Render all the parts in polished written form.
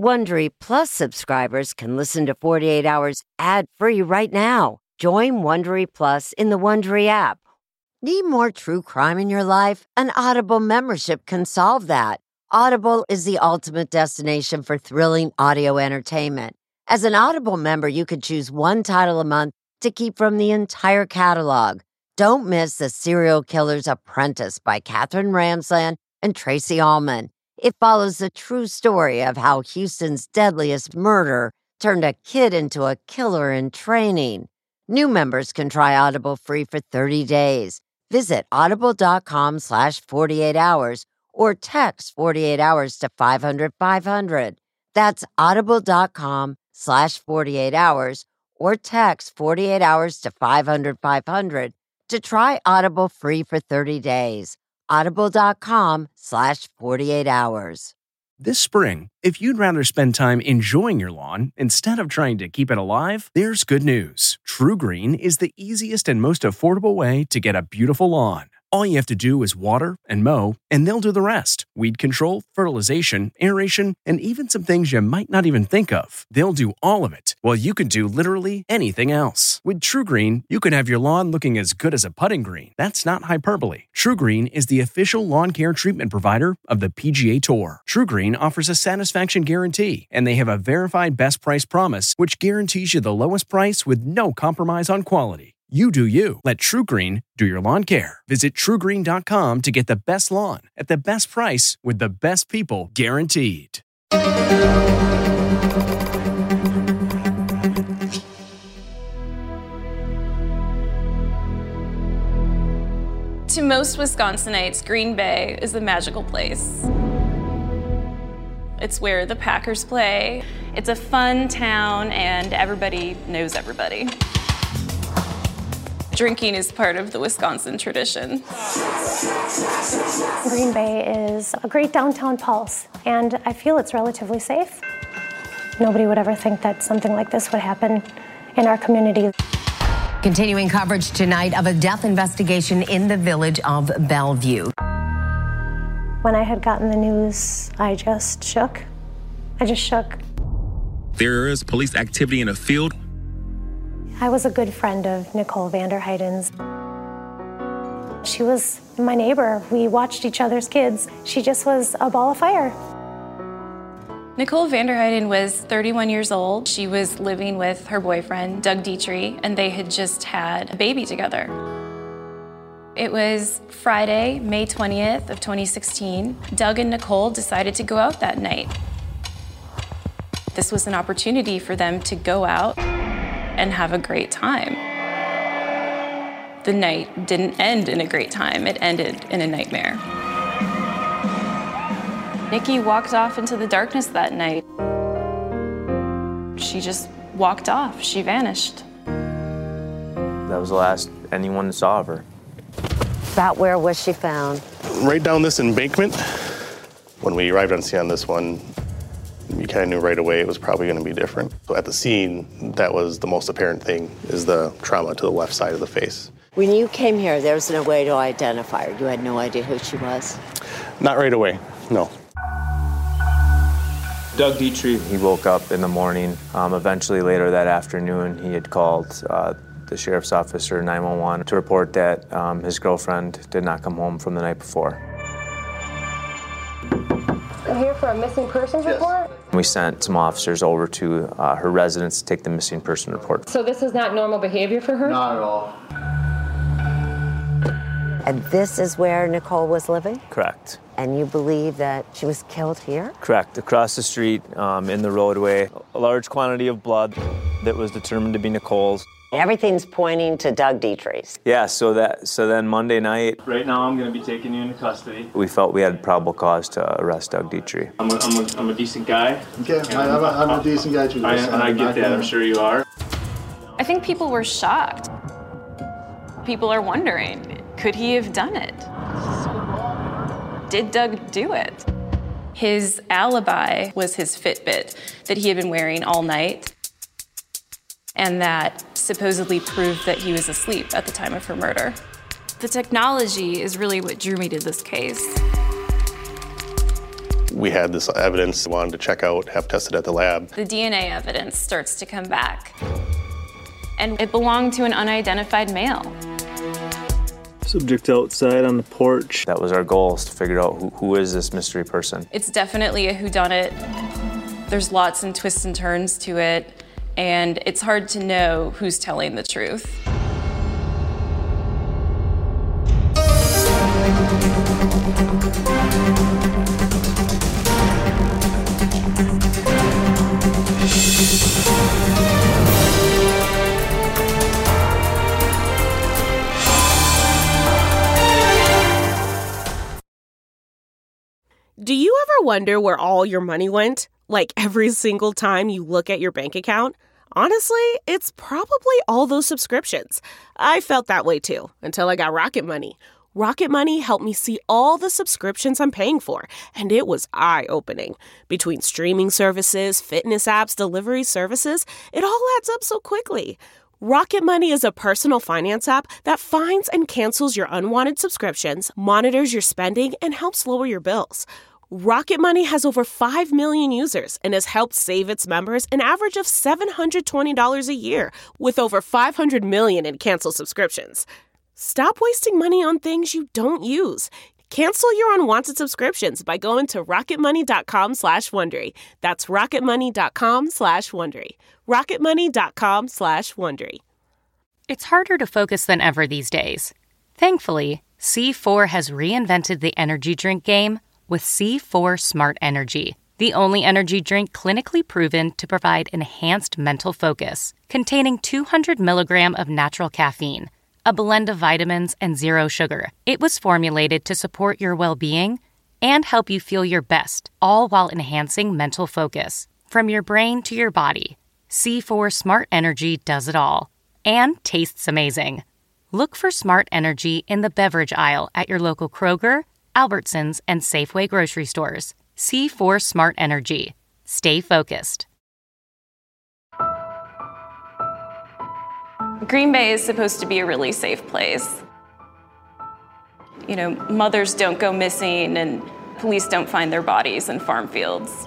Wondery Plus subscribers can listen to 48 Hours ad-free right now. Join Wondery Plus in the Wondery app. Need more true crime in your life? An Audible membership can solve that. Audible is the ultimate destination for thrilling audio entertainment. As an Audible member, you can choose one title a month to keep from the entire catalog. Don't miss The Serial Killer's Apprentice by Katherine Ramsland and Tracy Ullman. It follows the true story of how Houston's deadliest murder turned a kid into a killer in training. New members can try Audible free for 30 days. Visit audible.com/48 hours or text 48 hours to 500-500. That's audible.com/48 hours or text 48 hours to 500-500 to try Audible free for 30 days. Audible.com/48 hours. This spring, if you'd rather spend time enjoying your lawn instead of trying to keep it alive, there's good news. True Green is the easiest and most affordable way to get a beautiful lawn. All you have to do is water and mow, and they'll do the rest. Weed control, fertilization, aeration, and even some things you might not even think of. They'll do all of it, while you can do literally anything else. With True Green, you can have your lawn looking as good as a putting green. That's not hyperbole. True Green is the official lawn care treatment provider of the PGA Tour. True Green offers a satisfaction guarantee, and they have a verified best price promise, which guarantees you the lowest price with no compromise on quality. You do you. Let True Green do your lawn care. Visit TrueGreen.com to get the best lawn at the best price with the best people guaranteed. To most Wisconsinites, Green Bay is a magical place. It's where the Packers play. It's a fun town and everybody knows everybody. Drinking is part of the Wisconsin tradition. Green Bay is a great downtown pulse, and I feel it's relatively safe. Nobody would ever think that something like this would happen in our community. Continuing coverage tonight of a death investigation in the village of Bellevue. When I had gotten the news, I just shook. I just shook. There is police activity in a field. I was a good friend of Nicole Vanderheiden's. She was my neighbor. We watched each other's kids. She just was a ball of fire. Nicole Vanderheiden was 31 years old. She was living with her boyfriend, Doug Dietrich, and they had just had a baby together. It was Friday, May 20th of 2016. Doug and Nicole decided to go out that night. This was an opportunity for them to go out and have a great time. The night didn't end in a great time. It ended in a nightmare. Nikki walked off into the darkness that night. She just walked off. She vanished. That was the last anyone saw of her. About where was she found? Right down this embankment. When we arrived on scene on this one, we kind of knew right away it was probably going to be different. So at the scene, that was the most apparent thing, is the trauma to the left side of the face. When you came here, there was no way to identify her. You had no idea who she was? Not right away, no. Doug Dietrich, he woke up in the morning. Eventually later that afternoon, he had called the sheriff's office or 911 to report that his girlfriend did not come home from the night before. I'm here for a missing persons report. We sent some officers over to her residence to take the missing person report. So this is not normal behavior for her? Not at all. And this is where Nicole was living? Correct. And you believe that she was killed here? Correct. Across the street, in the roadway, a large quantity of blood that was determined to be Nicole's. Everything's pointing to Doug Dietrich's. Yeah, so then Monday night. Right now I'm going to be taking you into custody. We felt we had probable cause to arrest Doug Dietrich. I'm a decent guy. Okay, I'm a decent guy too. And I get that, I'm sure you are. I think people were shocked. People are wondering, could he have done it? Did Doug do it? His alibi was his Fitbit that he had been wearing all night, and that supposedly proved that he was asleep at the time of her murder. The technology is really what drew me to this case. We had this evidence we wanted to check out, have tested at the lab. The DNA evidence starts to come back, and it belonged to an unidentified male. Subject outside on the porch. That was our goal, is to figure out who is this mystery person. It's definitely a whodunit. There's lots and twists and turns to it, and it's hard to know who's telling the truth. Do you ever wonder where all your money went? Like every single time you look at your bank account? Honestly, it's probably all those subscriptions. I felt that way too, until I got Rocket Money. Rocket Money helped me see all the subscriptions I'm paying for, and it was eye-opening. Between streaming services, fitness apps, delivery services, it all adds up so quickly. Rocket Money is a personal finance app that finds and cancels your unwanted subscriptions, monitors your spending, and helps lower your bills. Rocket Money has over 5 million users and has helped save its members an average of $720 a year, with over 500 million in canceled subscriptions. Stop wasting money on things you don't use. Cancel your unwanted subscriptions by going to rocketmoney.com/Wondery. That's rocketmoney.com/Wondery. rocketmoney.com/Wondery. It's harder to focus than ever these days. Thankfully, C4 has reinvented the energy drink game with C4 Smart Energy, the only energy drink clinically proven to provide enhanced mental focus, containing 200 milligrams of natural caffeine, a blend of vitamins, and zero sugar. It was formulated to support your well-being and help you feel your best, all while enhancing mental focus. From your brain to your body, C4 Smart Energy does it all and tastes amazing. Look for Smart Energy in the beverage aisle at your local Kroger, Albertsons, and Safeway grocery stores. C4 Smart Energy. Stay focused. Green Bay is supposed to be a really safe place. You know, mothers don't go missing and police don't find their bodies in farm fields.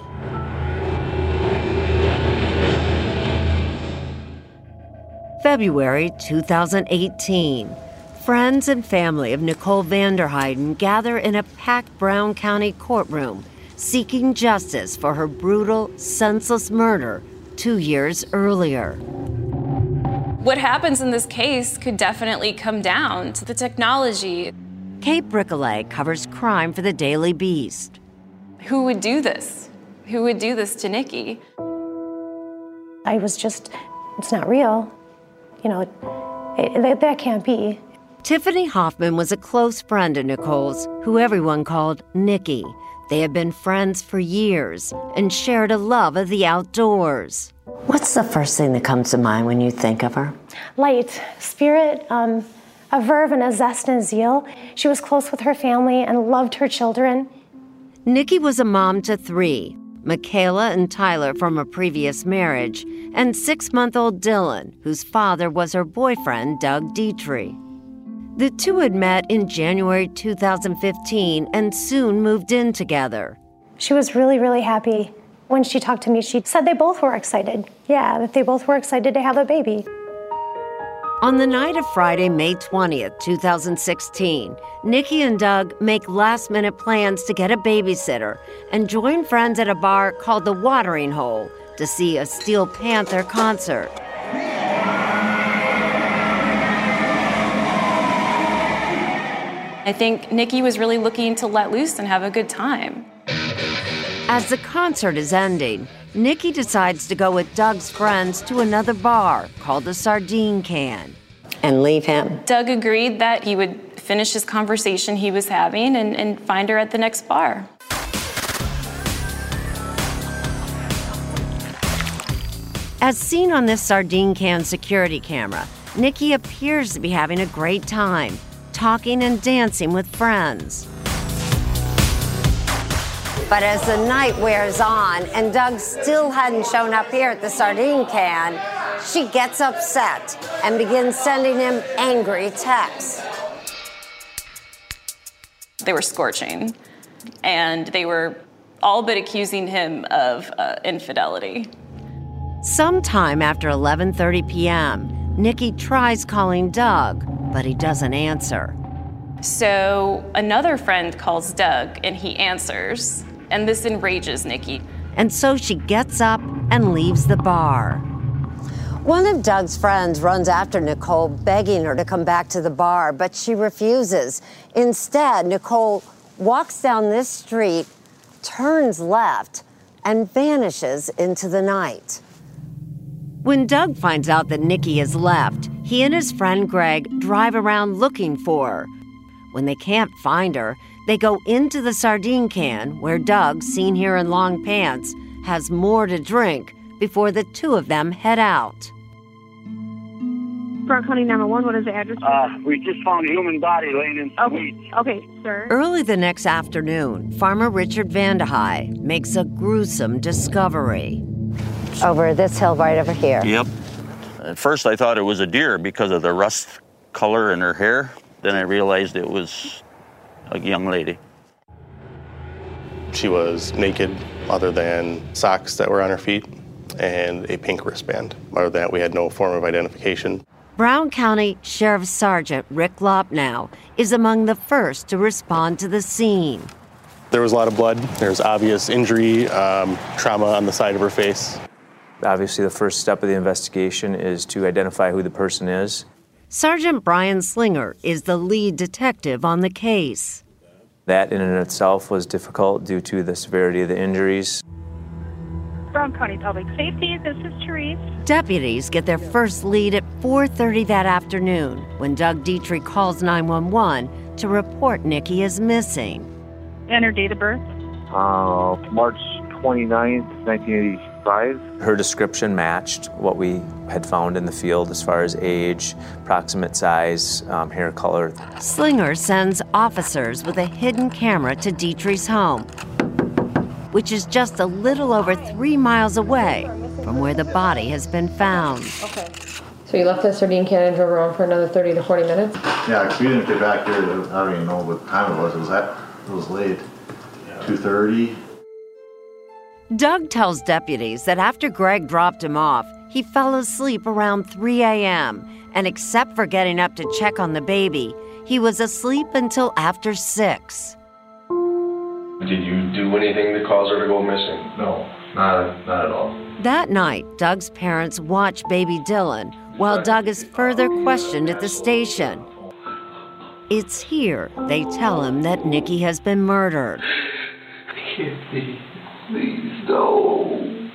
February 2018. Friends and family of Nicole Vanderheiden gather in a packed Brown County courtroom seeking justice for her brutal, senseless murder 2 years earlier. What happens in this case could definitely come down to the technology. Kate Bricollet covers crime for the Daily Beast. Who would do this? Who would do this to Nikki? I was just, it's not real. You know, that can't be. Tiffany Hoffman was a close friend of Nicole's, who everyone called Nikki. They had been friends for years and shared a love of the outdoors. What's the first thing that comes to mind when you think of her? Light, spirit, a verve and a zest and a zeal. She was close with her family and loved her children. Nikki was a mom to 3, Michaela and Tyler from a previous marriage, and 6-month-old Dylan, whose father was her boyfriend, Doug Dietrich. The two had met in January 2015 and soon moved in together. She was really, really happy. When she talked to me, she said they both were excited. Yeah, that they both were excited to have a baby. On the night of Friday, May 20th, 2016, Nikki and Doug make last-minute plans to get a babysitter and join friends at a bar called The Watering Hole to see a Steel Panther concert. I think Nikki was really looking to let loose and have a good time. As the concert is ending, Nikki decides to go with Doug's friends to another bar called the Sardine Can. And leave him. Doug agreed that he would finish his conversation he was having and find her at the next bar. As seen on this Sardine Can security camera, Nikki appears to be having a great time, talking and dancing with friends. But as the night wears on and Doug still hadn't shown up here at the Sardine Can, she gets upset and begins sending him angry texts. They were scorching, and they were all but accusing him of infidelity. Sometime after 11:30 p.m., Nikki tries calling Doug, but he doesn't answer. So another friend calls Doug, and he answers, and this enrages Nikki. And so she gets up and leaves the bar. One of Doug's friends runs after Nicole, begging her to come back to the bar, but she refuses. Instead, Nicole walks down this street, turns left, and vanishes into the night. When Doug finds out that Nikki has left, he and his friend Greg drive around looking for her. When they can't find her, they go into the sardine can where Doug, seen here in long pants, has more to drink before the two of them head out. Brown County 911, what is the address? We just found a human body laying in some weeds. Okay, sir. Early the next afternoon, Farmer Richard Vandehei makes a gruesome discovery. Over this hill right over here. Yep. At first I thought it was a deer because of the rust color in her hair. Then I realized it was a young lady. She was naked other than socks that were on her feet and a pink wristband. Other than that, we had no form of identification. Brown County Sheriff Sergeant Rick Lopnow is among the first to respond to the scene. There was a lot of blood. There was obvious injury, trauma on the side of her face. Obviously, the first step of the investigation is to identify who the person is. Sergeant Brian Slinger is the lead detective on the case. That in and of itself was difficult due to the severity of the injuries. Brown County Public Safety, this is Therese. Deputies get their first lead at 4:30 that afternoon when Doug Dietrich calls 911 to report Nikki is missing. And her date of birth? March 29th, 1985. Her description matched what we had found in the field as far as age, approximate size, hair color. Slinger sends officers with a hidden camera to Dietrich's home, which is just a little over 3 miles away from where the body has been found. Okay. So you left the sardine can and drove around for another 30 to 40 minutes? Yeah, because we didn't get back here. I don't even know what time it was. It was late. 2:30. Doug tells deputies that after Greg dropped him off, he fell asleep around 3 a.m. And except for getting up to check on the baby, he was asleep until after 6. Did you do anything that caused her to go missing? No, not at all. That night, Doug's parents watch baby Dylan while Doug is further questioned at the station. It's here they tell him that Nikki has been murdered. Please don't.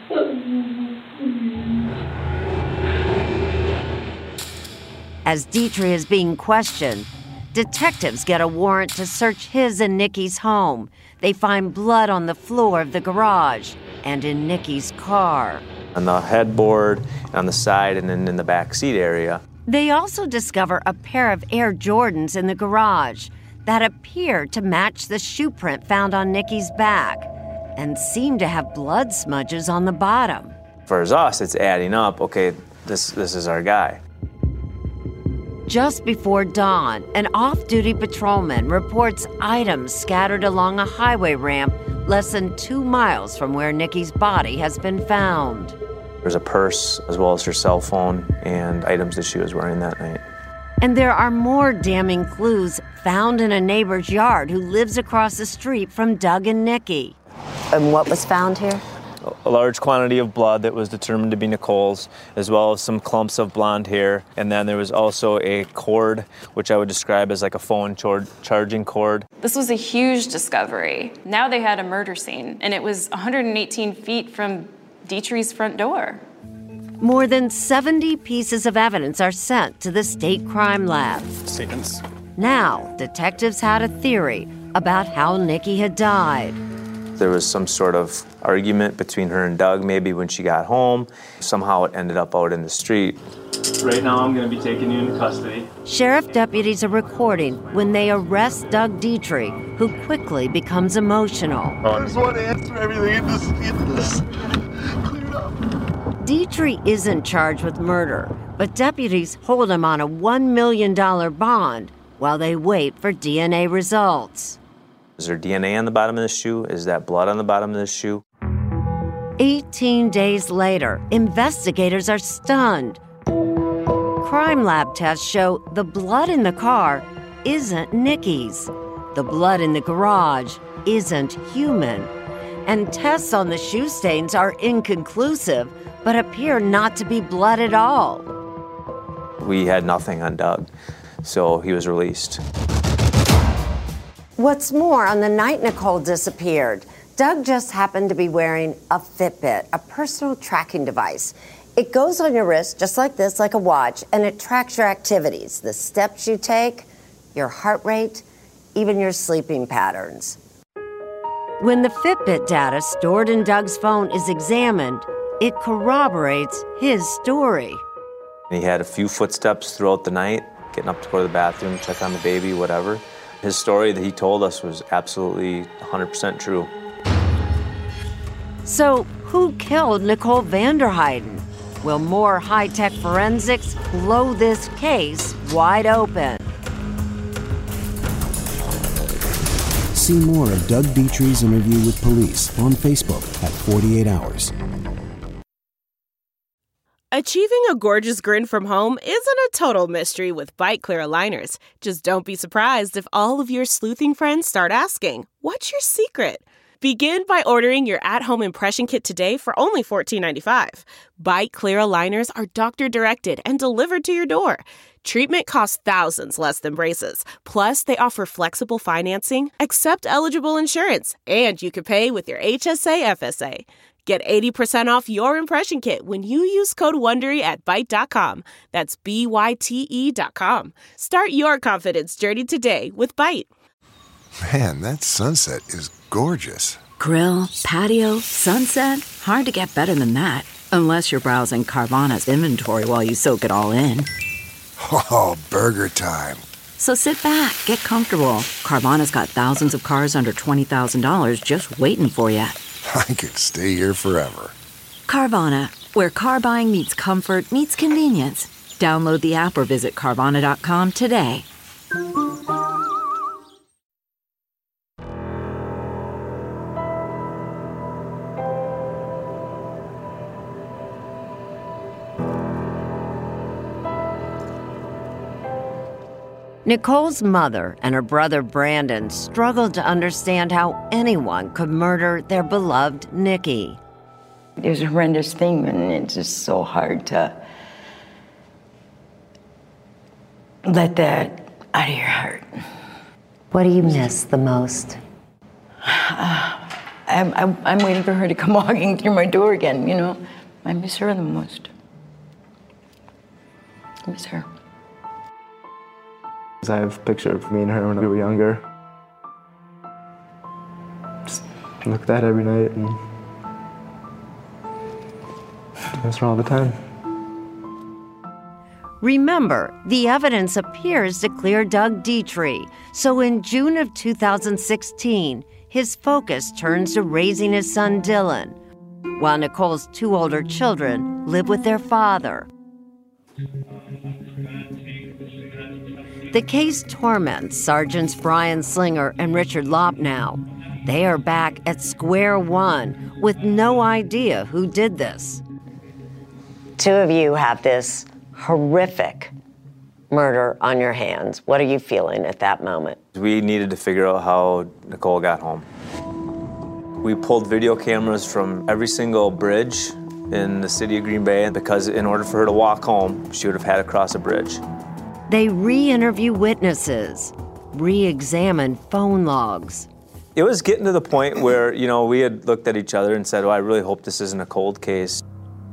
As Dietrich is being questioned, detectives get a warrant to search his and Nikki's home. They find blood on the floor of the garage and in Nikki's car. On the headboard, on the side, and then in the back seat area. They also discover a pair of Air Jordans in the garage that appear to match the shoe print found on Nikki's back and seem to have blood smudges on the bottom. For us, it's adding up. Okay, this is our guy. Just before dawn, an off-duty patrolman reports items scattered along a highway ramp less than 2 miles from where Nikki's body has been found. There's a purse as well as her cell phone and items that she was wearing that night. And there are more damning clues found in a neighbor's yard who lives across the street from Doug and Nikki. And what was found here? A large quantity of blood that was determined to be Nicole's, as well as some clumps of blonde hair. And then there was also a cord, which I would describe as like a phone charging cord. This was a huge discovery. Now they had a murder scene, and it was 118 feet from Dietrich's front door. More than 70 pieces of evidence are sent to the state crime lab. Statements. Now, detectives had a theory about how Nikki had died. There was some sort of argument between her and Doug, maybe when she got home. Somehow it ended up out in the street. Right now I'm going to be taking you into custody. Sheriff deputies are recording when they arrest Doug Dietrich, who quickly becomes emotional. I just want to answer everything and just get this cleared up. Dietrich isn't charged with murder, but deputies hold him on a $1 million bond while they wait for DNA results. Is there DNA on the bottom of the shoe? Is that blood on the bottom of the shoe? 18 days later, investigators are stunned. Crime lab tests show the blood in the car isn't Nikki's. The blood in the garage isn't human. And tests on the shoe stains are inconclusive, but appear not to be blood at all. We had nothing on Doug, so he was released. What's more, on the night Nicole disappeared, Doug just happened to be wearing a Fitbit, a personal tracking device. It goes on your wrist just like this, like a watch, and it tracks your activities, the steps you take, your heart rate, even your sleeping patterns. When the Fitbit data stored in Doug's phone is examined, it corroborates his story. He had a few footsteps throughout the night, getting up to go to the bathroom, check on the baby, whatever. His story that he told us was absolutely 100% true. So, who killed Nicole Vanderheiden? Will more high-tech forensics blow this case wide open? See more of Doug Dietrich's interview with police on Facebook at 48 Hours. Achieving a gorgeous grin from home isn't a total mystery with Byte Clear aligners. Just don't be surprised if all of your sleuthing friends start asking, "What's your secret?" Begin by ordering your at-home impression kit today for only $14.95. Byte Clear aligners are doctor-directed and delivered to your door. Treatment costs thousands less than braces. Plus, they offer flexible financing, accept eligible insurance, and you can pay with your HSA FSA. Get 80% off your impression kit when you use code WONDERY at Byte.com. That's BYTE.com. Start your confidence journey today with Byte. Man, that sunset is gorgeous. Grill, patio, sunset. Hard to get better than that. Unless you're browsing Carvana's inventory while you soak it all in. Oh, burger time. So sit back, get comfortable. Carvana's got thousands of cars under $20,000 just waiting for you. I could stay here forever. Carvana, where car buying meets comfort, meets convenience. Download the app or visit Carvana.com today. Nicole's mother and her brother Brandon struggled to understand how anyone could murder their beloved Nikki. It was a horrendous thing, and it's just so hard to let that out of your heart. What do you miss the most? I'm waiting for her to come walking through my door again, you know. I miss her the most. I miss her. I have a picture of me and her when we were younger. Just look at that every night and miss her all the time. Remember, the evidence appears to clear Doug Dietrich. So in June of 2016, his focus turns to raising his son Dylan, while Nicole's two older children live with their father. The case torments Sergeants Brian Slinger and Richard Lopp now. They are back at square one with no idea who did this. Two of you have this horrific murder on your hands. What are you feeling at that moment? We needed to figure out how Nicole got home. We pulled video cameras from every single bridge in the city of Green Bay because in order for her to walk home, she would have had to cross a bridge. They re-interview witnesses, re-examine phone logs. It was getting to the point where, you know, we had looked at each other and said, well, I really hope this isn't a cold case.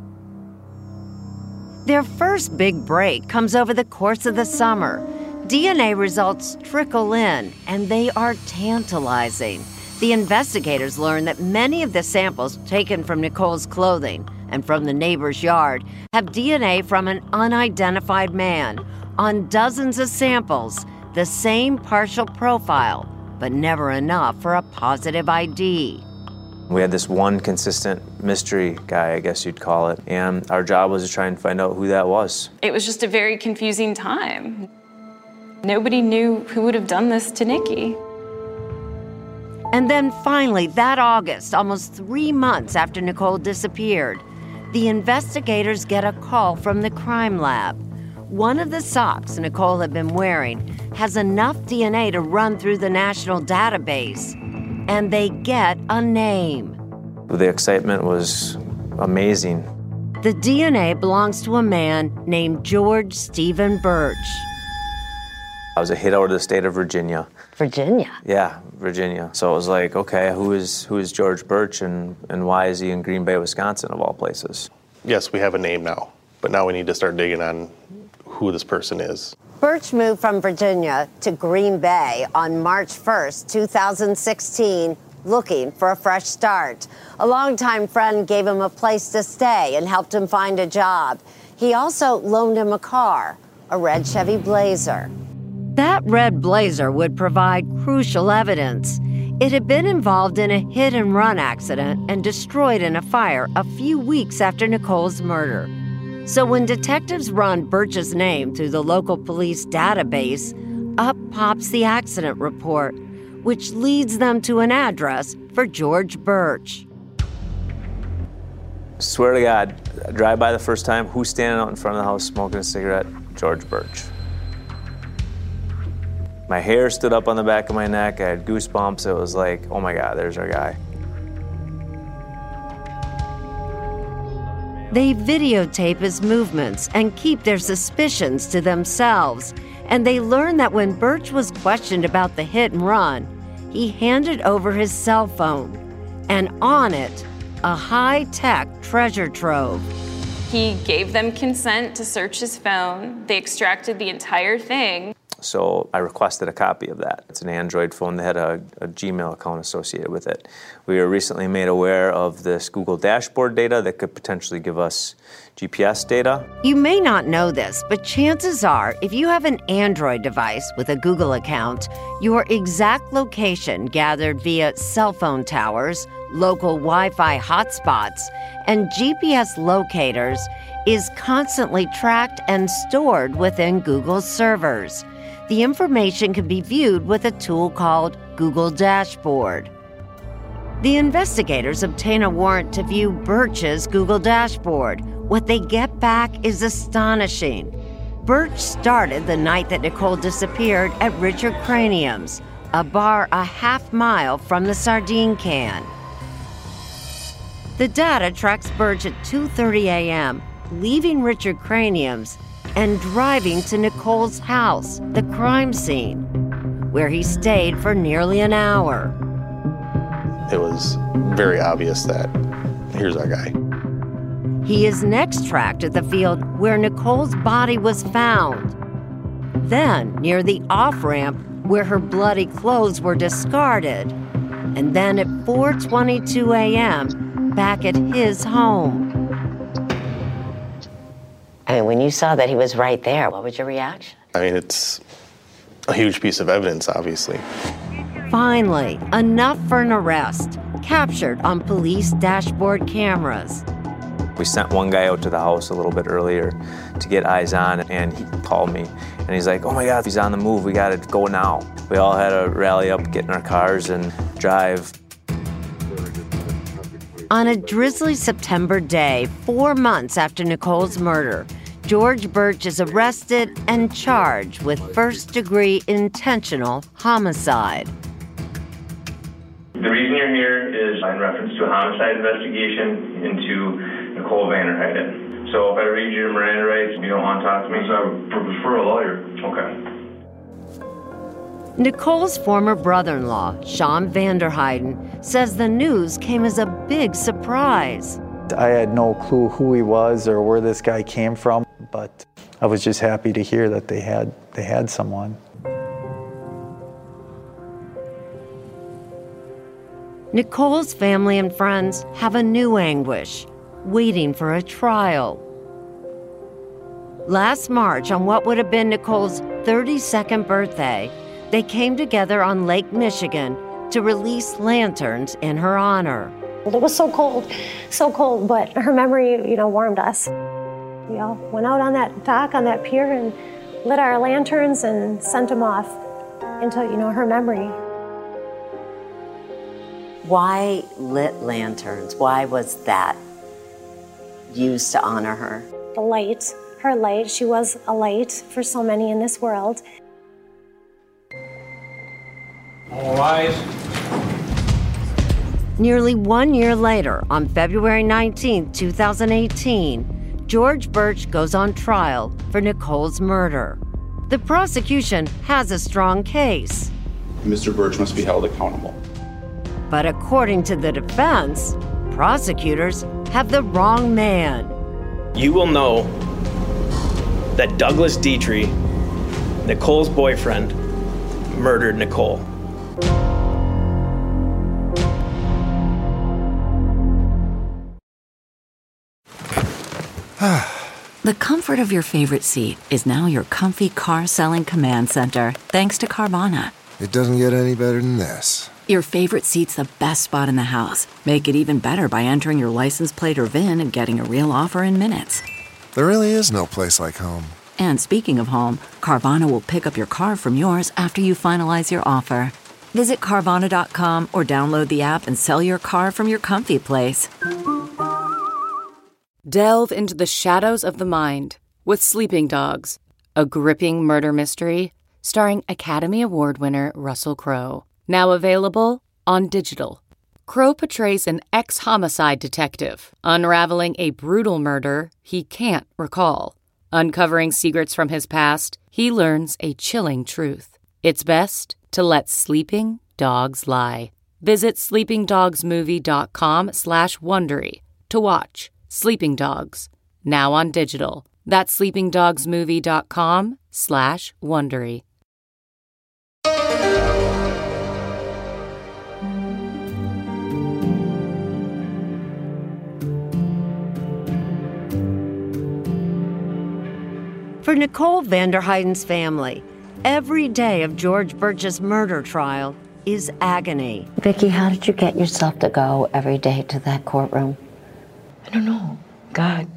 Their first big break comes over the course of the summer. DNA results trickle in, and they are tantalizing. The investigators learn that many of the samples taken from Nicole's clothing and from the neighbor's yard have DNA from an unidentified man. On dozens of samples, the same partial profile, but never enough for a positive ID. We had this one consistent mystery guy, I guess you'd call it, and our job was to try and find out who that was. It was just a very confusing time. Nobody knew who would have done this to Nikki. And then finally, that August, almost 3 months after Nicole disappeared, the investigators get a call from the crime lab. One of the socks Nicole had been wearing has enough DNA to run through the national database, and they get a name. The excitement was amazing. The DNA belongs to a man named George Stephen Birch. I was a hit out of the state of Virginia. Virginia? Yeah, Virginia. So it was like, okay, who is George Birch and why is he in Green Bay, Wisconsin, of all places? Yes, we have a name now, but now we need to start digging on who this person is. Birch moved from Virginia to Green Bay on March 1st, 2016, looking for a fresh start. A longtime friend gave him a place to stay and helped him find a job. He also loaned him a car, a red Chevy Blazer. That red Blazer would provide crucial evidence. It had been involved in a hit-and-run accident and destroyed in a fire a few weeks after Nicole's murder. So when detectives run Birch's name through the local police database, up pops the accident report, which leads them to an address for George Birch. Swear to God, I drive by the first time, who's standing out in front of the house smoking a cigarette? George Birch. My hair stood up on the back of my neck, I had goosebumps, it was like, oh my God, there's our guy. They videotape his movements and keep their suspicions to themselves. And they learn that when Birch was questioned about the hit and run, he handed over his cell phone. And on it, a high-tech treasure trove. He gave them consent to search his phone. They extracted the entire thing. So I requested a copy of that. It's an Android phone that had a Gmail account associated with it. We were recently made aware of this Google dashboard data that could potentially give us GPS data. You may not know this, but chances are, if you have an Android device with a Google account, your exact location gathered via cell phone towers, local Wi-Fi hotspots, and GPS locators is constantly tracked and stored within Google's servers. The information can be viewed with a tool called Google Dashboard. The investigators obtain a warrant to view Birch's Google Dashboard. What they get back is astonishing. Birch started the night that Nicole disappeared at Richard Cranium's, a bar a half-mile from the sardine can. The data tracks Birch at 2:30 a.m., leaving Richard Cranium's and driving to Nicole's house, the crime scene, where he stayed for nearly an hour. It was very obvious that here's our guy. He is next tracked at the field where Nicole's body was found. Then near the off-ramp where her bloody clothes were discarded. And then at 4:22 a.m., back at his home. I mean, when you saw that he was right there, what was your reaction? I mean, it's a huge piece of evidence, obviously. Finally, enough for an arrest, captured on police dashboard cameras. We sent one guy out to the house a little bit earlier to get eyes on, and he called me, and he's like, oh my God, he's on the move, we gotta go now. We all had to rally up, get in our cars, and drive. On a drizzly September day, 4 months after Nicole's murder, George Birch is arrested and charged with first-degree intentional homicide. The reason you're here is in reference to a homicide investigation into Nicole Vanderheiden. So if I read you your Miranda rights, you don't want to talk to me, so I prefer a lawyer. Okay. Nicole's former brother-in-law, Sean Vanderheiden, says the news came as a big surprise. I had no clue who he was or where this guy came from, but I was just happy to hear that they had someone. Nicole's family and friends have a new anguish, waiting for a trial. Last March, on what would have been Nicole's 32nd birthday, they came together on Lake Michigan to release lanterns in her honor. It was so cold, but her memory, warmed us. We all went out on that dock, on that pier, and lit our lanterns and sent them off into, her memory. Why lit lanterns? Why was that used to honor her? The light, her light. She was a light for so many in this world. All rise. Nearly 1 year later, on February 19, 2018, George Burch goes on trial for Nicole's murder. The prosecution has a strong case. Mr. Burch must be held accountable. But according to the defense, prosecutors have the wrong man. You will know that Douglas Dietrich, Nicole's boyfriend, murdered Nicole. The comfort of your favorite seat is now your comfy car-selling command center, thanks to Carvana. It doesn't get any better than this. Your favorite seat's the best spot in the house. Make it even better by entering your license plate or VIN and getting a real offer in minutes. There really is no place like home. And speaking of home, Carvana will pick up your car from yours after you finalize your offer. Visit Carvana.com or download the app and sell your car from your comfy place. Delve into the shadows of the mind with Sleeping Dogs, a gripping murder mystery starring Academy Award winner Russell Crowe. Now available on digital. Crowe portrays an ex-homicide detective unraveling a brutal murder he can't recall. Uncovering secrets from his past, he learns a chilling truth. It's best to let sleeping dogs lie. Visit sleepingdogsmovie.com/Wondery to watch Sleeping Dogs, now on digital. That's sleepingdogsmovie.com/Wondery. For Nicole Vanderheyden's family, every day of George Burch's murder trial is agony. Vicki, how did you get yourself to go every day to that courtroom? I don't know. God.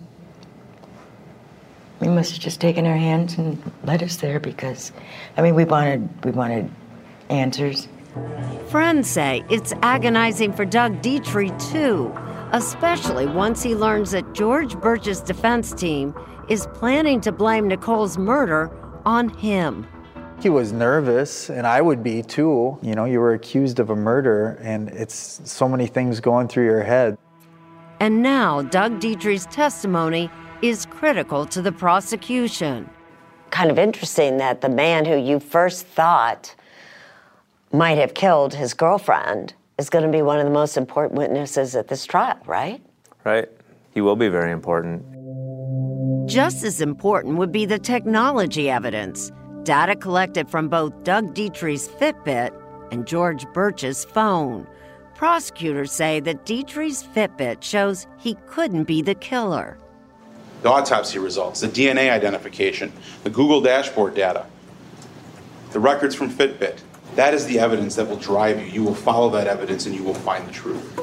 We must have just taken our hands and led us there because, we wanted answers. Friends say it's agonizing for Doug Dietrich, too, especially once he learns that George Burch's defense team is planning to blame Nicole's murder on him. He was nervous, and I would be, too. You know, you were accused of a murder, and it's so many things going through your head. And now Doug Dietrich's testimony is critical to the prosecution. Kind of interesting that the man who you first thought might have killed his girlfriend is going to be one of the most important witnesses at this trial, right? Right. He will be very important. Just as important would be the technology evidence, data collected from both Doug Dietrich's Fitbit and George Burch's phone. Prosecutors say that Dietrich's Fitbit shows he couldn't be the killer. The autopsy results, the DNA identification, the Google dashboard data, the records from Fitbit. That is the evidence that will drive you. You will follow that evidence and you will find the truth.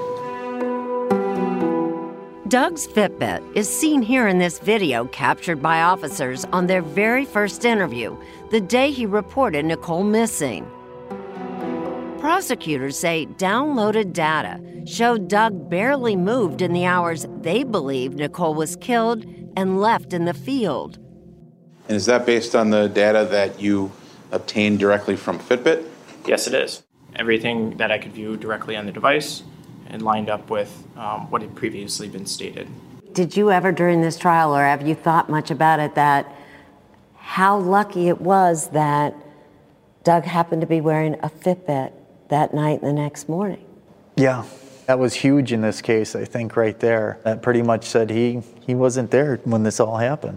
Doug's Fitbit is seen here in this video captured by officers on their very first interview, the day he reported Nicole missing. Prosecutors say downloaded data showed Doug barely moved in the hours they believe Nicole was killed and left in the field. And is that based on the data that you obtained directly from Fitbit? Yes, it is. Everything that I could view directly on the device and lined up with what had previously been stated. Did you ever during this trial, or have you thought much about it, that how lucky it was that Doug happened to be wearing a Fitbit that night and the next morning? Yeah, that was huge in this case, I think, right there. That pretty much said he wasn't there when this all happened.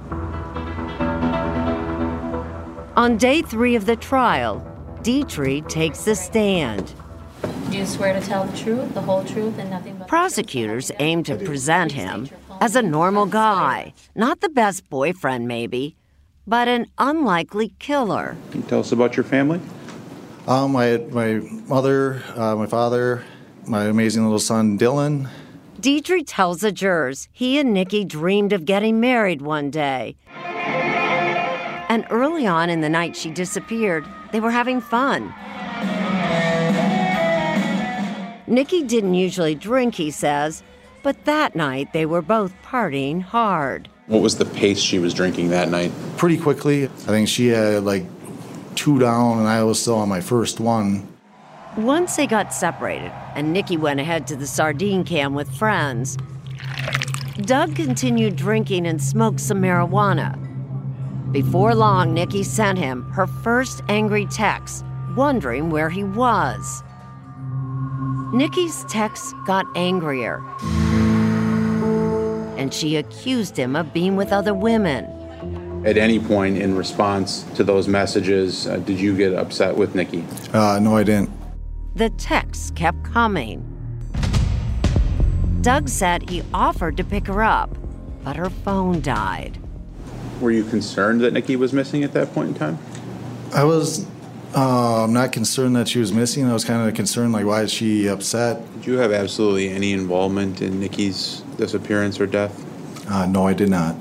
On day 3 of the trial, Dietrich takes the stand. Do you swear to tell the truth, the whole truth, and nothing but... Prosecutors aim to present him as a normal guy, not the best boyfriend maybe, but an unlikely killer. Can you tell us about your family? My mother, my father, my amazing little son, Dylan. Dietrich tells the jurors he and Nikki dreamed of getting married one day. And early on in the night she disappeared, they were having fun. Nikki didn't usually drink, he says, but that night they were both partying hard. What was the pace she was drinking that night? Pretty quickly. I think she had like 2 down and I was still on my first one. Once they got separated and Nikki went ahead to the sardine can with friends, Doug continued drinking and smoked some marijuana. Before long, Nikki sent him her first angry text, wondering where he was. Nikki's texts got angrier, and she accused him of being with other women. At any point in response to those messages, did you get upset with Nikki? No, I didn't. The texts kept coming. Doug said he offered to pick her up, but her phone died. Were you concerned that Nikki was missing at that point in time? I was not concerned that she was missing. I was kind of concerned, like, why is she upset? Did you have absolutely any involvement in Nikki's disappearance or death? No, I did not.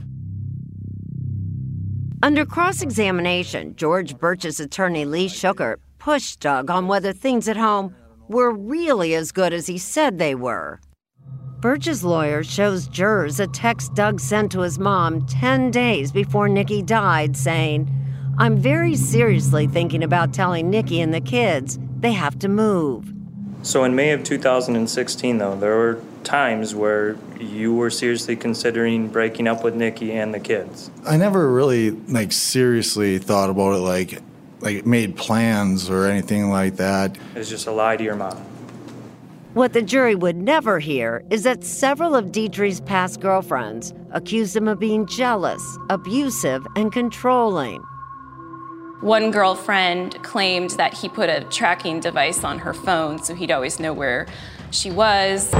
Under cross-examination, George Birch's attorney Lee Schuchert pushed Doug on whether things at home were really as good as he said they were. Birch's lawyer shows jurors a text Doug sent to his mom 10 days before Nikki died saying, "I'm very seriously thinking about telling Nikki and the kids they have to move." So in May of 2016, though, there were times where you were seriously considering breaking up with Nikki and the kids. I never really, seriously thought about it, like made plans or anything like that. It was just a lie to your mom. What the jury would never hear is that several of Dietrich's past girlfriends accused him of being jealous, abusive, and controlling. One girlfriend claimed that he put a tracking device on her phone so he'd always know where she was.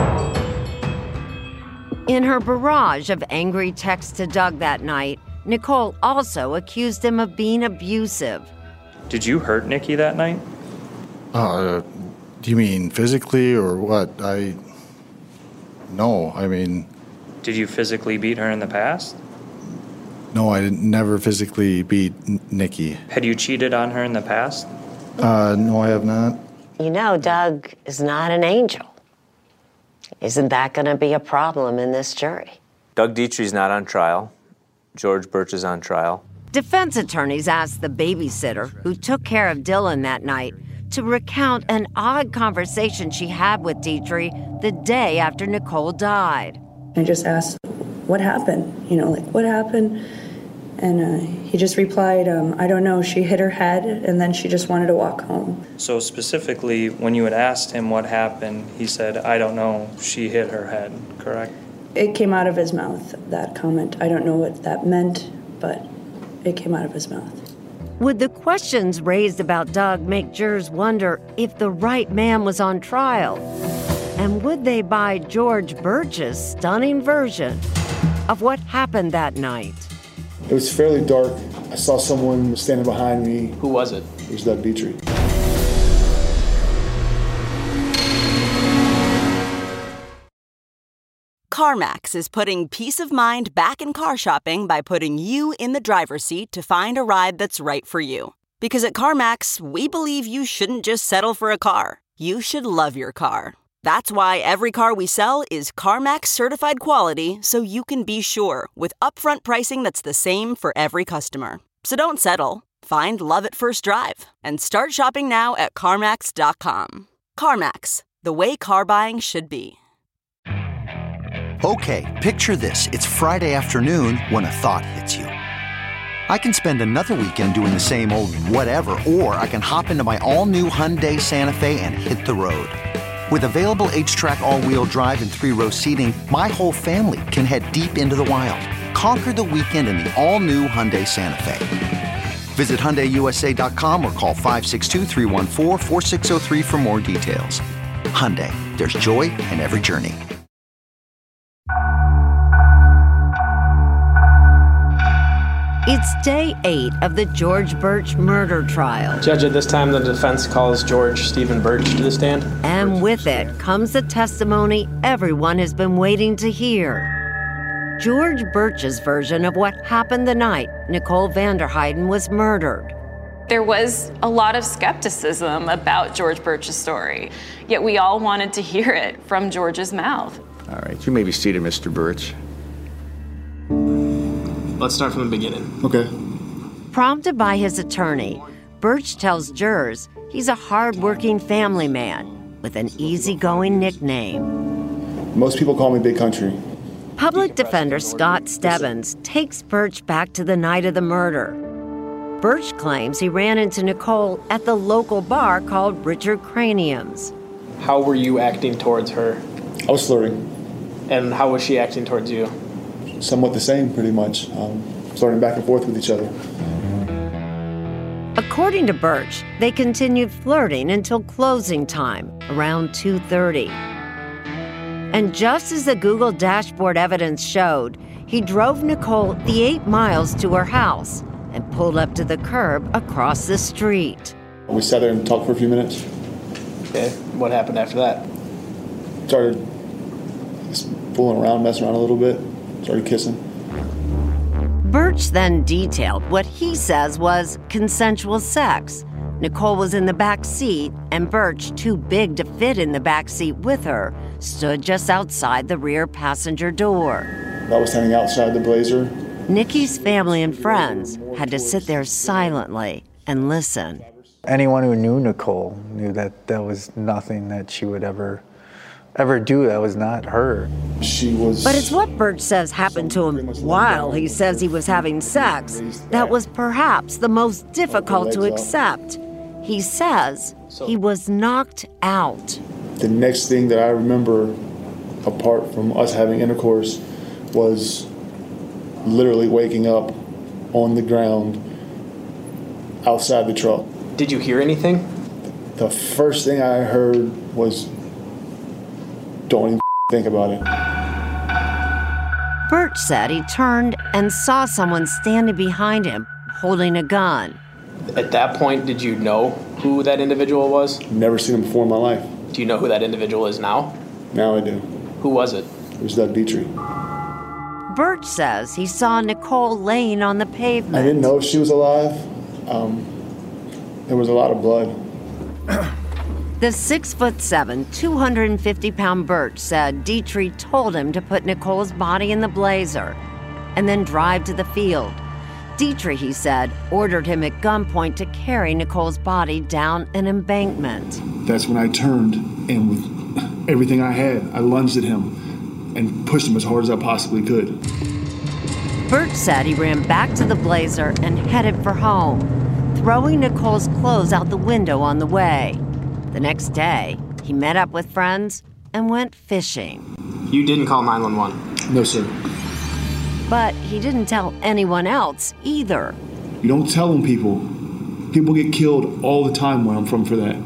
In her barrage of angry texts to Doug that night, Nicole also accused him of being abusive. Did you hurt Nikki that night? Do you mean physically or what? No, I mean... Did you physically beat her in the past? No, I never physically beat Nikki. Had you cheated on her in the past? No, I have not. You know, Doug is not an angel. Isn't that going to be a problem in this jury? Doug Dietrich's not on trial. George Birch is on trial. Defense attorneys asked the babysitter who took care of Dylan that night to recount an odd conversation she had with Dietrich the day after Nicole died. I just asked, what happened? What happened? And he just replied, I don't know, she hit her head and then she just wanted to walk home. So specifically, when you had asked him what happened, he said, I don't know, she hit her head, correct? It came out of his mouth, that comment. I don't know what that meant, but it came out of his mouth. Would the questions raised about Doug make jurors wonder if the right man was on trial? And would they buy George Birch's stunning version of what happened that night? It was fairly dark. I saw someone standing behind me. Who was it? It was Doug Dietrich. CarMax is putting peace of mind back in car shopping by putting you in the driver's seat to find a ride that's right for you. Because at CarMax, we believe you shouldn't just settle for a car. You should love your car. That's why every car we sell is CarMax certified quality, so you can be sure with upfront pricing that's the same for every customer. So don't settle. Find love at first drive and start shopping now at CarMax.com. CarMax, the way car buying should be. Okay, picture this. It's Friday afternoon when a thought hits you. I can spend another weekend doing the same old whatever, or I can hop into my all-new Hyundai Santa Fe and hit the road. With available H-Track all-wheel drive and 3-row seating, my whole family can head deep into the wild. Conquer the weekend in the all-new Hyundai Santa Fe. Visit HyundaiUSA.com or call 562-314-4603 for more details. Hyundai, there's joy in every journey. It's day 8 of the George Birch murder trial. Judge, at this time, the defense calls George Stephen Birch to the stand. And with it comes the testimony everyone has been waiting to hear. George Birch's version of what happened the night Nicole Vanderheiden was murdered. There was a lot of skepticism about George Birch's story, yet we all wanted to hear it from George's mouth. All right, you may be seated, Mr. Birch. Let's start from the beginning. Okay. Prompted by his attorney, Birch tells jurors he's a hard-working family man with an easygoing nickname. Most people call me Big Country. Public defender Scott Stebbins takes Birch back to the night of the murder. Birch claims he ran into Nicole at the local bar called Richard Cranium's. How were you acting towards her? I was flirting. And how was she acting towards you? Somewhat the same, pretty much. Flirting back and forth with each other. According to Birch, they continued flirting until closing time, around 2:30. And just as the Google dashboard evidence showed, he drove Nicole the 8 miles to her house and pulled up to the curb across the street. We sat there and talked for a few minutes. Okay, what happened after that? Started fooling around, messing around a little bit. Started kissing. Birch then detailed what he says was consensual sex. Nicole was in the back seat, and Birch, too big to fit in the back seat with her, stood just outside the rear passenger door. I was standing outside the Blazer. Nikki's family and friends had to sit there silently and listen. Anyone who knew Nicole knew that that was nothing that she would ever do. That was not her. She was... But it's what Birch says happened to him while he says he was having sex that was perhaps the most difficult to accept. He says he was knocked out. The next thing that I remember, apart from us having intercourse, was literally waking up on the ground outside the truck. Did you hear anything? The first thing I heard was, "Don't even think about it." Birch said he turned and saw someone standing behind him holding a gun. At that point, did you know who that individual was? Never seen him before in my life. Do you know who that individual is now? Now I do. Who was it? It was Doug Dietrich. Birch says he saw Nicole laying on the pavement. I didn't know if she was alive. There was a lot of blood. The 6'7", 250-pound Birch said Dietrich told him to put Nicole's body in the Blazer and then drive to the field. Dietrich, he said, ordered him at gunpoint to carry Nicole's body down an embankment. That's when I turned, and with everything I had, I lunged at him and pushed him as hard as I possibly could. Birch said he ran back to the Blazer and headed for home, throwing Nicole's clothes out the window on the way. The next day, he met up with friends and went fishing. You didn't call 911? No, sir. But he didn't tell anyone else either. You don't tell them people. People get killed all the time where I'm from for that.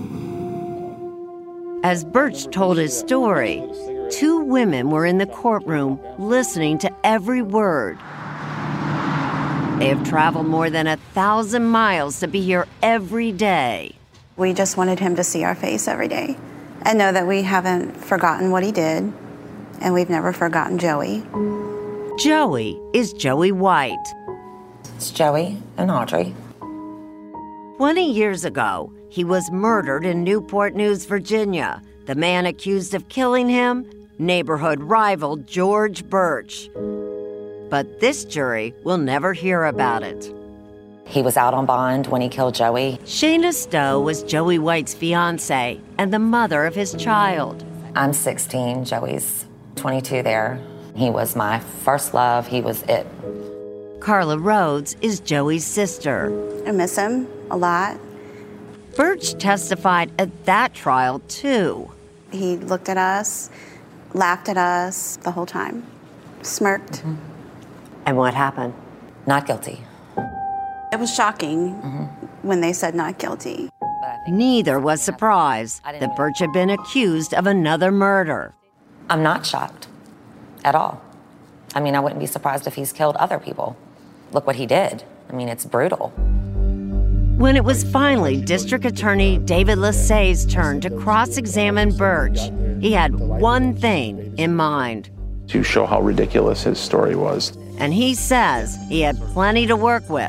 As Birch told his story, 2 women were in the courtroom listening to every word. They have traveled more than 1,000 miles to be here every day. We just wanted him to see our face every day and know that we haven't forgotten what he did, and we've never forgotten Joey. Joey is Joey White. It's Joey and Audrey. 20 years ago, he was murdered in Newport News, Virginia. The man accused of killing him, neighborhood rival George Birch. But this jury will never hear about it. He was out on bond when he killed Joey. Shayna Stowe was Joey White's fiancée and the mother of his child. I'm 16, Joey's 22 there. He was my first love, he was it. Carla Rhodes is Joey's sister. I miss him a lot. Birch testified at that trial, too. He looked at us, laughed at us the whole time, smirked. Mm-hmm. And what happened? Not guilty. It was shocking when they said not guilty. Neither was surprised that Birch had been accused of another murder. I'm not shocked at all. I mean, I wouldn't be surprised if he's killed other people. Look what he did. I mean, it's brutal. When it was finally District Attorney David Lesay's turn to cross-examine Birch, he had one thing in mind. To show how ridiculous his story was. And he says he had plenty to work with,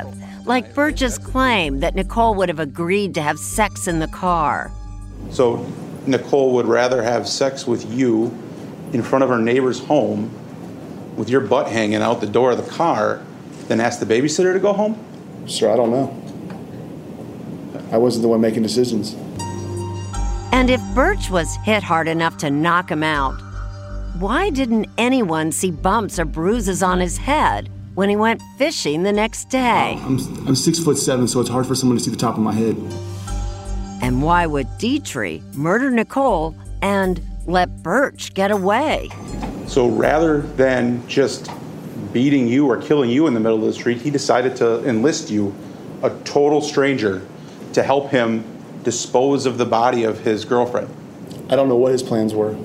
like Birch's claim that Nicole would have agreed to have sex in the car. So Nicole would rather have sex with you in front of her neighbor's home with your butt hanging out the door of the car than ask the babysitter to go home? Sir, I don't know. I wasn't the one making decisions. And if Birch was hit hard enough to knock him out, why didn't anyone see bumps or bruises on his head when he went fishing the next day? I'm 6'7", so it's hard for someone to see the top of my head. And why would Dietrich murder Nicole and let Birch get away? So rather than just beating you or killing you in the middle of the street, he decided to enlist you, a total stranger, to help him dispose of the body of his girlfriend. I don't know what his plans were.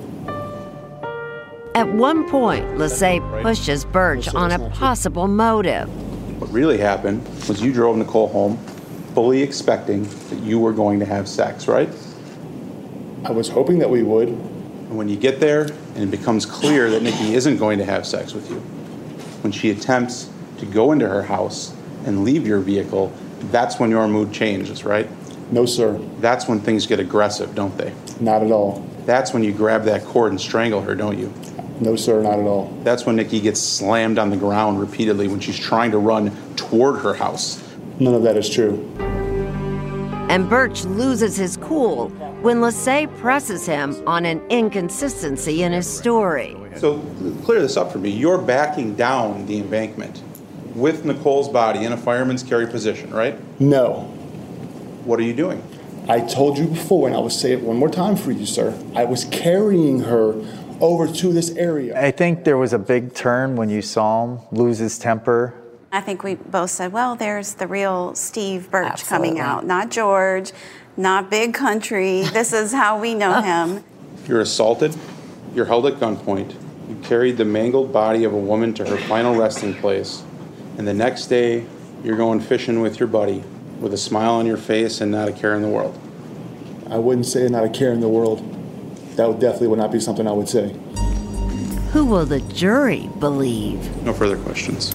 At one point, Lassay pushes Birch on a possible motive. What really happened was you drove Nicole home fully expecting that you were going to have sex, right? I was hoping that we would. And when you get there and it becomes clear that Nikki isn't going to have sex with you, when she attempts to go into her house and leave your vehicle, that's when your mood changes, right? No, sir. That's when things get aggressive, don't they? Not at all. That's when you grab that cord and strangle her, don't you? No, sir, not at all. That's when Nikki gets slammed on the ground repeatedly when she's trying to run toward her house. None of that is true. And Birch loses his cool when Lassay presses him on an inconsistency in his story. So clear this up for me. You're backing down the embankment with Nicole's body in a fireman's carry position, right? No. What are you doing? I told you before, and I will say it one more time for you, sir. I was carrying her over to this area. I think there was a big turn when you saw him lose his temper. I think we both said, well, there's the real Steve Birch Absolutely. coming out, not George, not Big Country. This is how we know him. You're assaulted. You're held at gunpoint. You carried the mangled body of a woman to her final resting place. And the next day, you're going fishing with your buddy with a smile on your face and not a care in the world. I wouldn't say not a care in the world. That definitely would not be something I would say. Who will the jury believe? No further questions.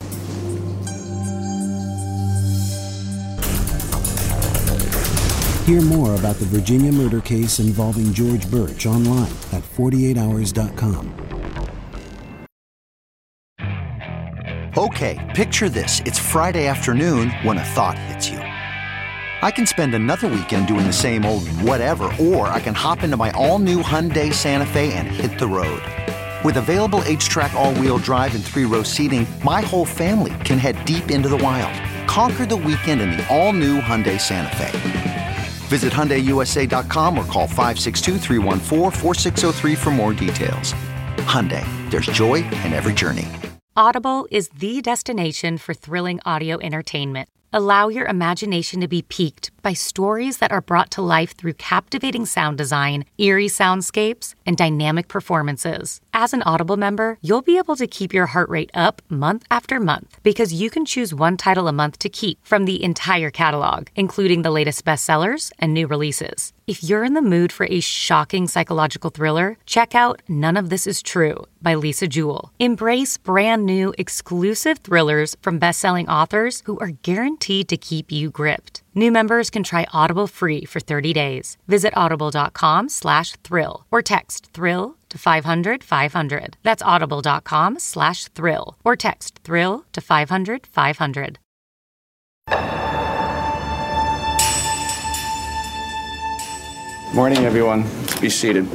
Hear more about the Virginia murder case involving George Birch online at 48hours.com. Okay, picture this. It's Friday afternoon when a thought hits you. I can spend another weekend doing the same old whatever, or I can hop into my all-new Hyundai Santa Fe and hit the road. With available H-Track all-wheel drive and 3-row seating, my whole family can head deep into the wild. Conquer the weekend in the all-new Hyundai Santa Fe. Visit HyundaiUSA.com or call 562-314-4603 for more details. Hyundai, there's joy in every journey. Audible is the destination for thrilling audio entertainment. Allow your imagination to be piqued by stories that are brought to life through captivating sound design, eerie soundscapes, and dynamic performances. As an Audible member, you'll be able to keep your heart rate up month after month because you can choose one title a month to keep from the entire catalog, including the latest bestsellers and new releases. If you're in the mood for a shocking psychological thriller, check out None of This Is True by Lisa Jewell. Embrace brand new exclusive thrillers from best-selling authors who are guaranteed to keep you gripped. New members can try Audible free for 30 days. Visit audible.com/thrill or text thrill to 500-500. That's audible.com/thrill or text thrill to 500-500. Morning, everyone. Be seated.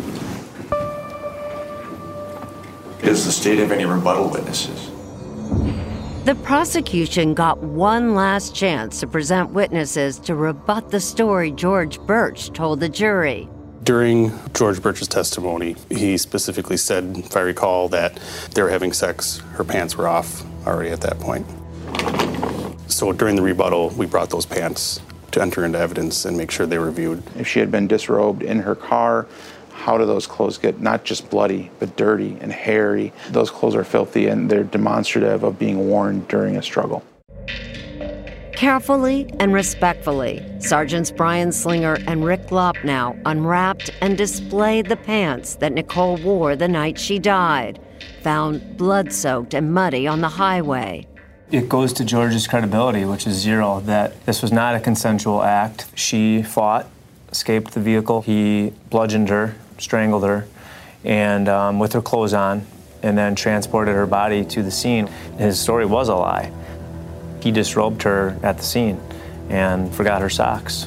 Does the state have any rebuttal witnesses? The prosecution got one last chance to present witnesses to rebut the story George Birch told the jury. During George Birch's testimony, he specifically said, if I recall, that they were having sex. Her pants were off already at that point. So during the rebuttal, we brought those pants to enter into evidence and make sure they were viewed. If she had been disrobed in her car, how do those clothes get not just bloody, but dirty and hairy? Those clothes are filthy and they're demonstrative of being worn during a struggle. Carefully and respectfully, Sergeants Brian Slinger and Rick Lopnow unwrapped and displayed the pants that Nicole wore the night she died, found blood-soaked and muddy on the highway. It goes to George's credibility, which is zero, that this was not a consensual act. She fought, escaped the vehicle. He bludgeoned her, strangled her, and with her clothes on, and then transported her body to the scene. His story was a lie. He disrobed her at the scene and forgot her socks.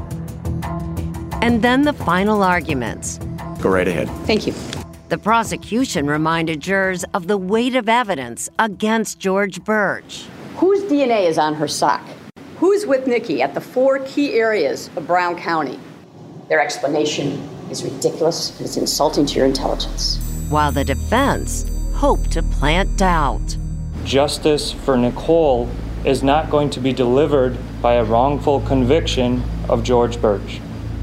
And then the final arguments. Go right ahead. Thank you. The prosecution reminded jurors of the weight of evidence against George Burch. Whose DNA is on her sock? Who's with Nikki at the 4 key areas of Brown County? Their explanation is ridiculous and it's insulting to your intelligence. While the defense hoped to plant doubt. Justice for Nicole is not going to be delivered by a wrongful conviction of George Burch.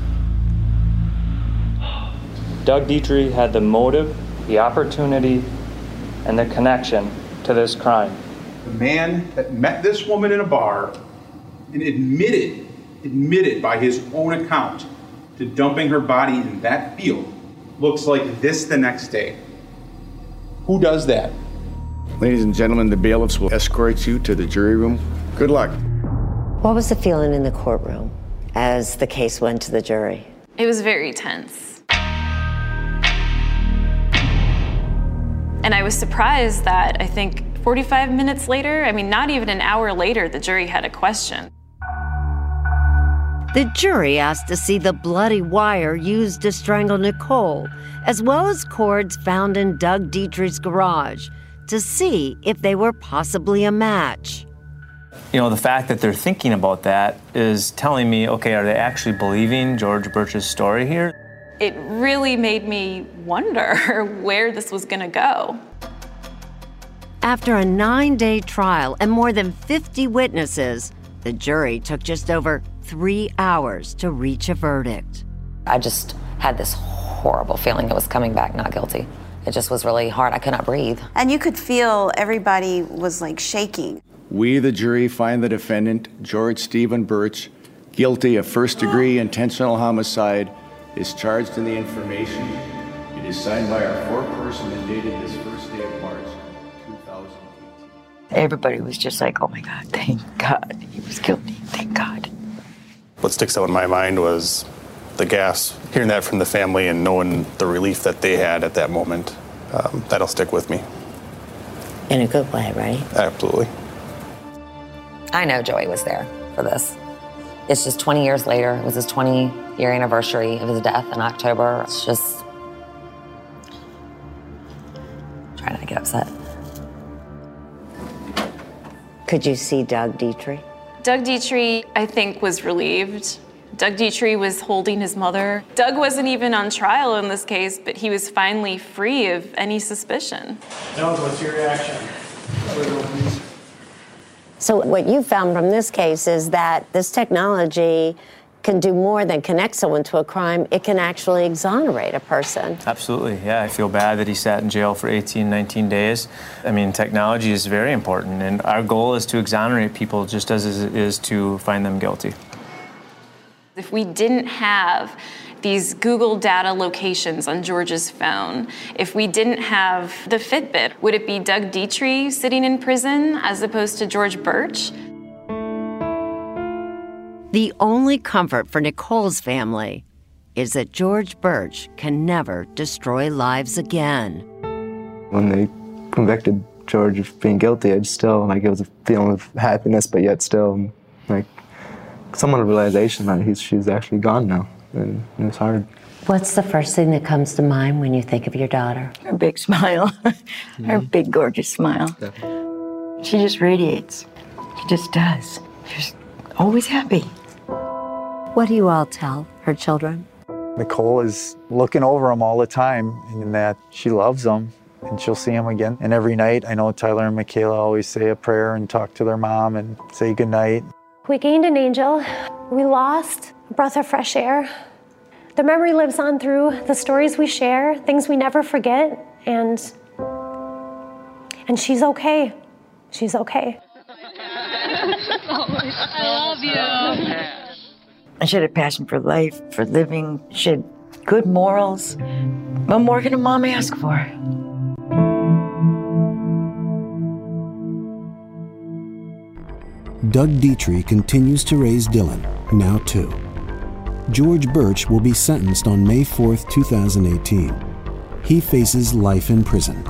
Doug Dietrich had the motive, the opportunity, and the connection to this crime. The man that met this woman in a bar and admitted by his own account to dumping her body in that field looks like this the next day. Who does that? Ladies and gentlemen, the bailiffs will escort you to the jury room. Good luck. What was the feeling in the courtroom as the case went to the jury? It was very tense. And I was surprised that I think 45 minutes later, I mean, not even an hour later, the jury had a question. The jury asked to see the bloody wire used to strangle Nicole, as well as cords found in Doug Dietrich's garage, to see if they were possibly a match. You know, the fact that they're thinking about that is telling me, okay, are they actually believing George Burch's story here? It really made me wonder where this was going to go. After a 9-day trial and more than 50 witnesses, the jury took just over 3 hours to reach a verdict. I just had this horrible feeling it was coming back not guilty. It just was really hard. I could not breathe. And you could feel everybody was like shaking. We, the jury, find the defendant, George Stephen Burch, guilty of first-degree intentional homicide, is charged in the information. It is signed by our foreperson and dated this first day of March, 2018. Everybody was just like, oh my God, thank God he was guilty, thank God. What sticks out in my mind was the gas, hearing that from the family and knowing the relief that they had at that moment. That'll stick with me. In a good way, right? Absolutely. I know Joey was there for this. It's just 20 years later. It was his 20-year anniversary of his death in October. It's just... try not to get upset. Could you see Doug Dietrich? Doug Dietrich, I think, was relieved. Doug Dietrich was holding his mother. Doug wasn't even on trial in this case, but he was finally free of any suspicion. Jones, what's your reaction? So what you found from this case is that this technology can do more than connect someone to a crime. It can actually exonerate a person. Absolutely, yeah. I feel bad that he sat in jail for 18, 19 days. I mean, technology is very important, and our goal is to exonerate people just as it is to find them guilty. If we didn't have these Google data locations on George's phone, if we didn't have the Fitbit, would it be Doug Dietrich sitting in prison as opposed to George Burch? The only comfort for Nicole's family is that George Burch can never destroy lives again. When they convicted George of being guilty, it was a feeling of happiness, but yet still, like, somewhat of a realization that she's actually gone now. And it was hard. What's the first thing that comes to mind when you think of your daughter? Her big smile, her big gorgeous smile. Yeah. She just radiates. She just does. She's always happy. What do you all tell her children? Nicole is looking over them all the time, in that she loves them and she'll see them again. And every night, I know Tyler and Michaela always say a prayer and talk to their mom and say goodnight. We gained an angel. We lost a breath of fresh air. The memory lives on through the stories we share, things we never forget, and she's okay. She's okay. I love you. She had a passion for life, for living. She had good morals. What more can a mom ask for? Doug Dietrich continues to raise Dylan, now 2. George Birch will be sentenced on May 4th, 2018. He faces life in prison.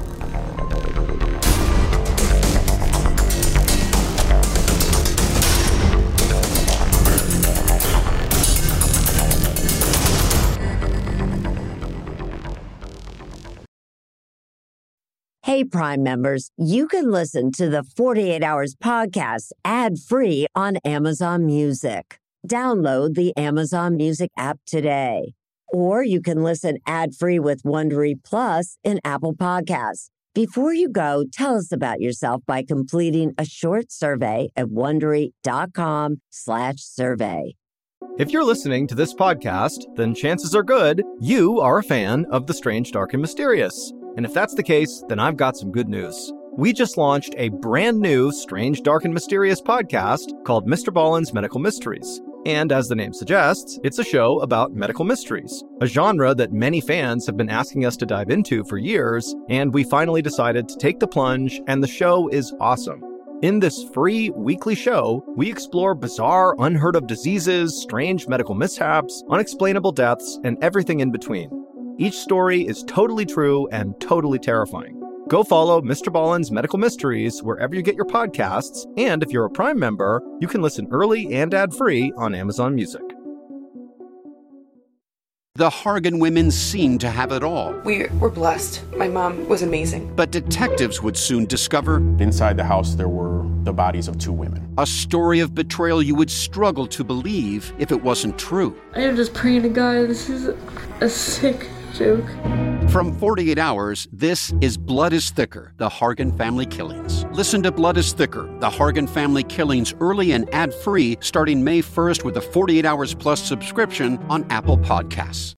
Hey, Prime members, you can listen to the 48 Hours podcast ad-free on Amazon Music. Download the Amazon Music app today. Or you can listen ad-free with Wondery Plus in Apple Podcasts. Before you go, tell us about yourself by completing a short survey at Wondery.com/survey. If you're listening to this podcast, then chances are good you are a fan of The Strange, Dark, and Mysterious. And if that's the case, then I've got some good news. We just launched a brand new Strange, Dark, and Mysterious podcast called Mr. Ballen's Medical Mysteries. And as the name suggests, it's a show about medical mysteries, a genre that many fans have been asking us to dive into for years, and we finally decided to take the plunge, and the show is awesome. In this free weekly show, we explore bizarre, unheard of diseases, strange medical mishaps, unexplainable deaths, and everything in between. Each story is totally true and totally terrifying. Go follow Mr. Ballen's Medical Mysteries wherever you get your podcasts, and if you're a Prime member, you can listen early and ad-free on Amazon Music. The Hargan women seemed to have it all. We were blessed. My mom was amazing. But detectives would soon discover... Inside the house, there were the bodies of 2 women. A story of betrayal you would struggle to believe if it wasn't true. I am just praying to God, this is a sick joke. From 48 Hours, this is Blood is Thicker, The Hargan Family Killings. Listen to Blood is Thicker, The Hargan Family Killings early and ad-free starting May 1st with a 48 Hours Plus subscription on Apple Podcasts.